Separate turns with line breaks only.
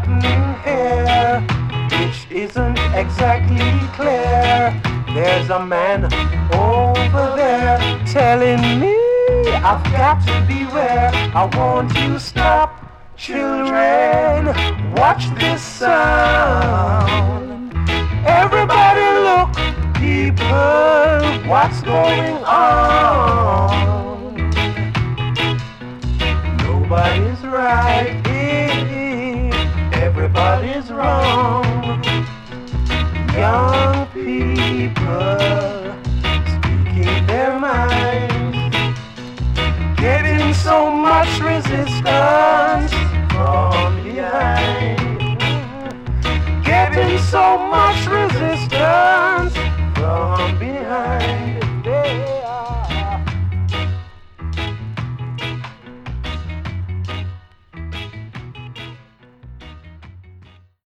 happening here, which isn't exactly clear. There's a man over there telling me I've got to beware. I want you to stop, children, watch this sound. Everybody look, people, what's going on? Nobody's right, everybody's wrong. Young people speaking their minds, getting so much resistance from behind, getting so much resistance